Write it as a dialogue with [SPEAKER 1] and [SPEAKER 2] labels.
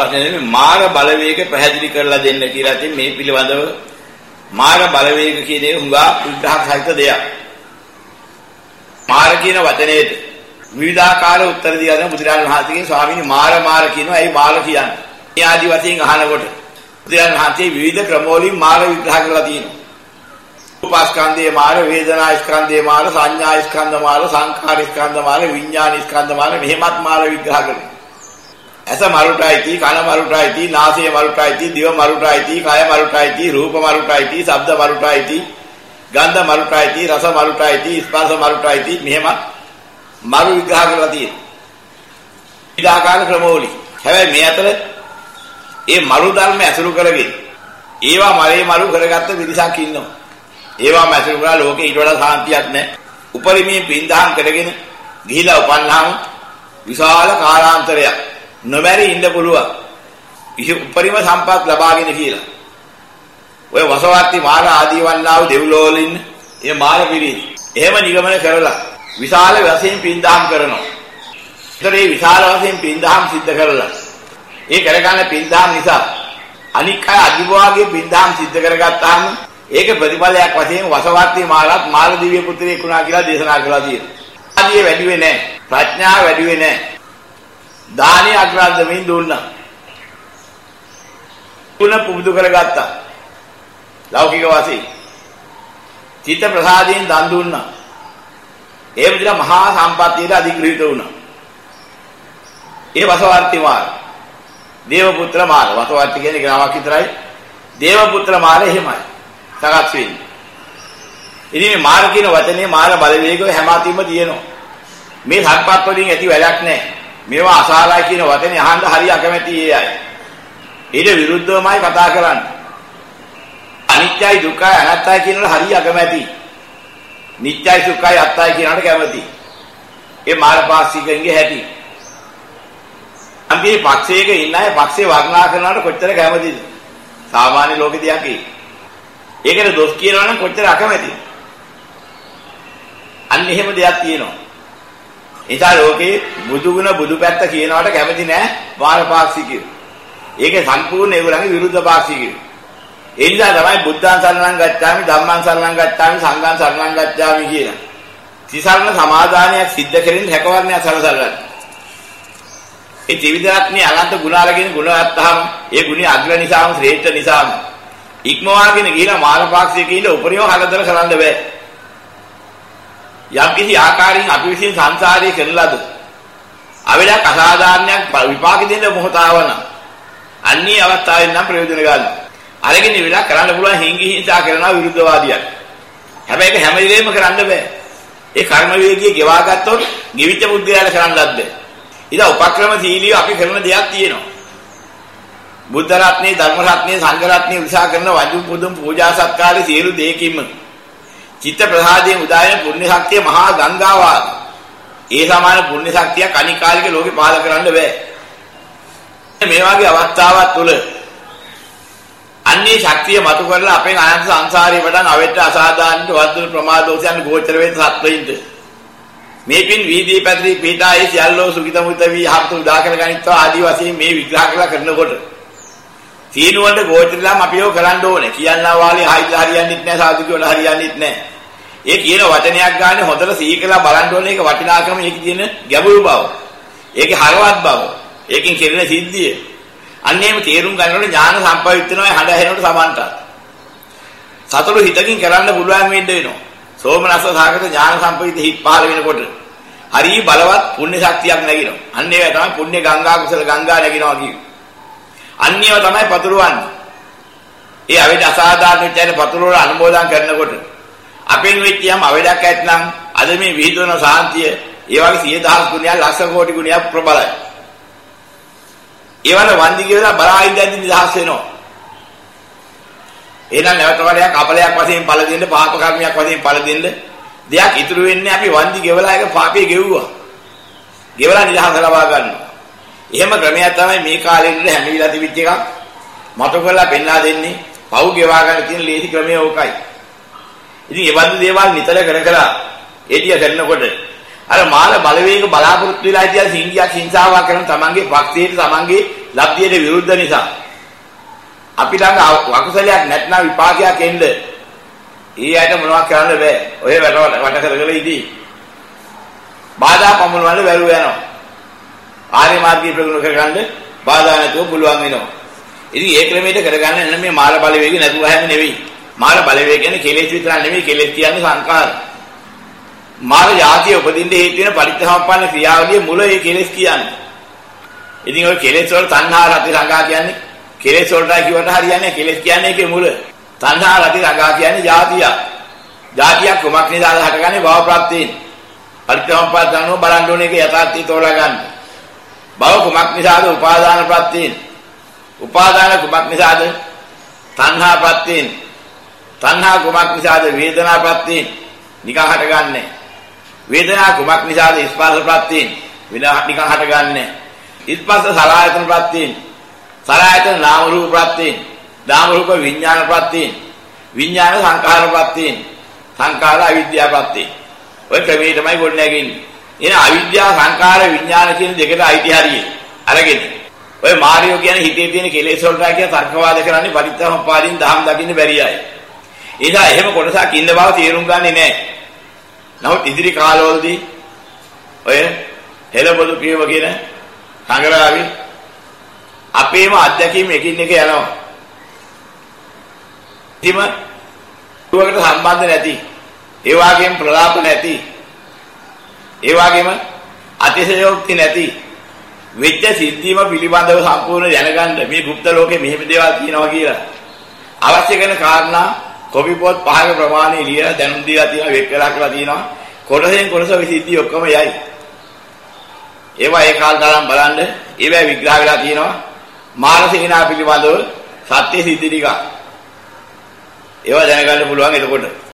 [SPEAKER 1] ප්‍රශ්නේ නෙමෙයි මාර බලවේග පැහැදිලි කරලා දෙන්න කියලා තියෙන මේ පිළිබඳව මාර බලවේග කියන එක හුඟා විග්‍රහ සහිත දෙයක්. මාර කියන වචනේට විවිධාකාර උත්තර දීලා දෙන බුදුරජාණන් වහන්සේගේ ස්වාමීනි මාර කියනවා. ඇයි මාර කියන්නේ? මේ ආදි වශයෙන් අහනකොට බුදුරජාණන් වහන්සේ විවිධ ක්‍රමවලින් මාර විග්‍රහ කරලා තියෙනවා. උපස්කන්ධයේ මාර, වේදනා ස්කන්ධයේ මාර, සංඥා ස්කන්ධ මාර, සංඛාර ස්කන්ධ මාර, විඥාන ස්කන්ධ මාර මෙහෙමත් මාර විග්‍රහ කරනවා. ඇස මරුටයිති, කන මරුටයිති, නාසය මරුටයිති, දිව මරුටයිති, කය මරුටයිති, රූප මරුටයිති, ශබ්ද මරුටයිති, ගන්ධ මරුටයිති, රස මරුටයිති, ස්පර්ශ මරුටයිති මෙහෙමත් මරු විග්‍රහ කරලා තියෙනවා. විවිධාකාර ක්‍රමවලින්. හැබැයි මේ අතර ඒ මරු ධර්ම ඇසුරු කරගෙන ඒවා මරේ මරු කරගත්ත විදිහක් ඉන්නවා. ඒවා මැසුරු කරලා ලෝකේ ඊට වඩා සාන්තියක් නැහැ. උපරිමයෙන් පින්දහම් කරගෙන ගිහිලා උපන්නාම විශාල කාලාන්තරයක් නොබැරි ඉන්න පුළුවන්. උපරිම සම්පත් ලබාගෙන කියලා. ඔය වසවර්ති මාර ආදී වන්නා වූ දෙව්ලෝ වල ඉන්න ඒ මාර පිරිස. එහෙම නිගමන කරලා විශාල වශයෙන් පින්දහම් කරනවා. ඒතර මේ විශාල වශයෙන් පින්දහම් සිද්ධ කරලා ඒ කරගන්න පින්දහම් නිසා අනික් අය අදිවාගේ පින්දහම් සිද්ධ කරගත්තාම ඒක ප්‍රතිඵලයක් වශයෙන් වසවර්ති මාරත් මාර දිව්‍ය පුත්‍රයෙක් වුණා කියලා දේශනා කළා තියෙනවා. ආදී වැඩි වෙන්නේ නැහැ. ප්‍රඥාව වැඩි වෙන්නේ නැහැ. දානීය අග්‍රාන්තමින් දුන්නා. පුන පුබුදු කරගත්තා. ලෞකික වාසී. චිත්ත ප්‍රසාදයෙන් දන් දුන්නා. ඒ විදිහට මහා සම්පත්තියට අධිග්‍රහිත වුණා. ඒ වසවර්ති මාර. දේව පුත්‍ර මාර. වසවර්ති කියන්නේ ගාමක් විතරයි. දේව පුත්‍ර මාර එහෙමයි. සකස් වෙන්නේ. ඉතින් මේ මාර කියන වචනේ මාර බලවේගය හැම අතින්ම තියෙනවා. මේ සත්පත් වලින් ඇති වැඩක් නැහැ. මේවා අසාරයි කියන වචනේ අහන්න හරිය අකමැති ඒ අය. ඊට විරුද්ධවමයි කතා කරන්නේ. අනිත්‍යයි දුක්ඛයි අනාත්තයි කියනවල හරිය අකමැති. නිත්‍යයි සුඛයි අත්තයි කියනවට කැමති. ඒ මාර්ගපාක්ෂිකයන්ගේ හැටි. අපි පක්ෂයක ඉන්න අය පක්ෂේ වර්ණනා කරනවට කොච්චර කැමතිද? සාමාන්‍ය ලෝකෙ දෙයක් ඒ. ඒකට දොස් කියනවා නම් කොච්චර අකමැතිද? අන්න එහෙම දෙයක් තියෙනවා. ඒසා ලෝකේ බුදු ගුණ බුදු පැත්ත කියනවට කැමති නෑ මාර්ගපාක්ෂිකයෝ. ඒකේ සම්පූර්ණ ඒගොල්ලන්ගේ විරුද්ධ පාක්ෂිකයෝ. ඒ නිසා තමයි බුද්ධං සරණං ගච්ඡාමි ධම්මං සරණං ගච්ඡාමි සංඝං සරණං ගච්ඡාමි කියලා. තිසරණ සමාදානයක් සිද්ධ කරමින් හැකවර්ණයක් සලසලා. ඒ ත්‍රිවිධාත්මී අනන්ත ගුණ අරගෙන ගුණ අත්තාම ඒ ගුණي අග්‍ර නිසාම ශ්‍රේෂ්ඨ නිසාම ඉක්මවාගෙන ගිහිලා මානපාක්ෂිකයින්ට උපරිම හදතර කරන්න බෑ. යම් කිසි ආකාරයෙන් අපි විසින් සංසාරයේ කරන ලද අවලක් අසාධාරණයක් විපාක දෙන්න මොහොත ආවන අන්නේ අවස්ථාවෙන් නම් ප්‍රයෝජන ගන්න. අරගෙන ඉවිලා කරන්න පුළුවන් හිංගි හිංසා කරනවා විරුද්ධවාදියක්. හැබැයි ඒක හැම වෙලේම කරන්න බෑ. ඒ කර්ම වේගිය ගෙවා ගත්තොත් ගෙවිච්ච බුද්ධයාල කරන්නත් බෑ. ඉතින් උපක්‍රමශීලීව අපි කරන දෙයක් තියෙනවා. බුද්ධ රත්නේ, ධර්ම රත්නේ, සංඝ රත්නේ විසා කරන වජු පුදුම් පූජා සත්කාරේ සියලු දෙයකින්ම චිත්ත ප්‍රසාදයෙන් උදායන පුණ්‍ය ශක්තිය මහා ගංගාවක්. ඒ සමාන පුණ්‍ය ශක්තියක් අනිකාලික ලෝකේ පාල කරන්න බෑ. මේ වගේ අවස්ථාවක් තුල අන්නේ ශක්තිය මතු කරලා අපෙන් අනන්ත සංසාරේ වඩන් අවෙට අසාධාරණට වර්ධන ප්‍රමාදෝසයන් ගෝචර වෙන සත්වයින්ද මේ පින් වීදී පැතිරි පිටායේ සියල්ලෝ සුඛිත මුත වී හත් උදා කර ගනිත්වා ආදි වශයෙන් මේ විග්‍රහ කළා කරනකොට සීනුවන්ට ගෝචරලාම අපිව කරන්න ඕනේ. කියන්නා වාලේ හරියන්නේත් නැහැ, සාදු කියලා හරියන්නේත් නැහැ. ඒ කියන වචනයක් ගන්න හොඳට සීකලා බලන්න ඕනේ. ඒක වටිනාකම, ඒකේ තියෙන ගැඹුරු බව, ඒකේ හරවත් බව, ඒකෙන් කෙරෙන සිද්ධිය. අන්නේම තේරුම් ගන්නකොට ඥාන සම්ප්‍රයුක්ත වෙනවා හඬ ඇහෙනකොට සමන්ට. සතුරු හිතකින් කරන්න පුළුවන් වෙන්න වෙනවා. සෝමනස්ස සාගත ඥාන සම්ප්‍රයුක්ත හිත් පහළ වෙනකොට හරි බලවත් පුණ්‍ය ශක්තියක් නැගිනවා. අන්න ඒවා තමයි පුණ්‍ය ගංගා කුසල ගංගා නැගිනවා කියන්නේ. අන්නේව තමයි පතුරවන්නේ. ඒ අවිද අසාධාරණ විචාර පතුරවල අනුමෝදන් කරනකොට අපෙන් වෙච්ච යම් අවඩක් ඇත්නම් අද මේ විහිදුවන සාන්තිය ඒ වගේ 100,000 ගුණයක් ලක්ෂ කෝටි ගුණයක් ප්‍රබලයි. ඒවල වන්දි කියලා බලා ඉඳන් නිදහස් වෙනවා. එහෙනම් නැවත වරයක් අපලයක් වශයෙන් පළ දෙන්න, පාප කර්මයක් වශයෙන් පළ දෙන්න දෙයක් ඉතුරු වෙන්නේ අපි වන්දි ගෙවලා ඒක පාපේ ගෙවුවා. ගෙවලා නිදහස ලබා ගන්නවා. එහෙම ක්‍රමයක් තමයි මේ කාලේ ඉන්න හැමිවිලා තිබිච්ච එකක්. මතු කරලා පෙන්ලා දෙන්නේ. පව් ගෙවා ගන්න තියෙන ලේසි ක්‍රමය ඕකයි. ඉතින් ඒ වගේ දේවල් නිතර කර එළිය කරනකොට අර මාන බලවේග බලාපොරොත්තු වෙලා ඉතින් සිංහියක් හිංසාවක් කරන තමන්ගේ භක්තියට තමන්ගේ ලබ්ධියට විරුද්ධ නිසා අපි ළඟ අකුසලයක් නැත්නම් විපාකයක් එන්න ඊ ඇයට මොනවක් කරන්න බෑ. ඔය වට කරගෙන ඉදී. බාධා පමුණවන්න බැරුව යනවා. ආර්ය මාර්ගය ප්‍රගුණ කරගන්න බාධා නැතුව පුළුවන් වෙනවා. ඉතින් ඒ ක්‍රමයට කරගන්න එන්න මේ මාන බලවේගය නැතුව හැම නෙවෙයි. මාන බලවේගය කියන්නේ කෙලෙස් විතර නෙවෙයි. කෙලෙස් කියන්නේ සංකාර. මාන જાතිය උපදින්න හේතු වෙන පරිත්‍යාගපන්න ක්‍රියාවලිය මුල ඒ කෙලෙස් කියන්නේ. ඉතින් ඔය කෙලෙස් වල තණ්හා රති රඟා කියන්නේ කෙලෙස් වලට කිව්වට හරියන්නේ කෙලෙස් කියන්නේ ඒකේ මුල. තණ්හා රති රඟා කියන්නේ જાතිය. જાතියක් කොමක් නිසාද හටගන්නේ භව ප්‍රත්‍යයෙන්. පරිත්‍යාගපන්න දන්නව බලන්න ඕනේ ඒක යථාර්ථය තෝරා ගන්න. භව කොමක් නිසාද උපාදාන ප්‍රත්‍යයෙන්. උපාදාන කොමක් නිසාද තණ්හා ප්‍රත්‍යයෙන්. තණ්හා කොමක් නිසාද වේදනා ප්‍රත්‍යයෙන්. නිකන් හටගන්නේ. වේදනා කොමක් නිසාද ස්පර්ශ ප්‍රත්‍යයෙන්. නිකන් හටගන්නේ. ස්පර්ශ සලආයතන ප්‍රත්‍යයෙන්. සලආයතන නාම රූප ප්‍රත්‍යයෙන්. නාම රූප විඥාන ප්‍රත්‍යයෙන්. විඥාන සංඛාර ප්‍රත්‍යයෙන්. සංඛාර අවිද්‍යාව ප්‍රත්‍යයෙන්. ඔය ක්‍රමයේ තමයි ගොඩ නැගෙන්නේ. එන අවිද්‍යාව සංඛාර විඥාන කියන දෙකට අයිති හරියේ. අරගෙන. ඔය මාර්යෝ කියන්නේ හිතේ තියෙන කෙලෙස් වලට කියන තර්කවාද කරන්නේ පරිත්‍යාගපපාදින් දහම් දකින්න බැරි අය. ඒ නිසා එහෙම කොටසක් ඉන්න බව තේරුම් ගන්නේ නැහැ. නමුත් ඉදිරි කාලවලදී ඔය හෙළබොදු පියව කියන සංගරාවි අපේම අධ්‍යක්ීම් එකින් එක යනවා. ඉතින් දුවකට සම්බන්ධ නැති, ඒ වගේම ප්‍රලාප නැති, ඒ වගේම අතිශයෝක්ති නැති වෙච්ච සිද්ධීම පිළිබඳව සම්පූර්ණ දැනගන්න මේ গুপ্ত ලෝකේ මෙහෙම දේවල් තියෙනවා කියලා අවශ්‍ය කරන කාරණා කොපි පොත් පහක ප්‍රමාණය ලියලා දැනුම් දීලා තියෙනවා, වෙක් කරලා කියලා තියෙනවා. කොටසෙන් කොටස ඔය සිද්ධි ඔක්කොම යයි. ඒවා ඒ කාල තරම් බලන්න ඒවා විග්‍රහ වෙලා තියෙනවා. මානසිකනා පිළිබඳව සත්‍ය සිද්ධි ටික. ඒවා දැනගන්න පුළුවන් එතකොට.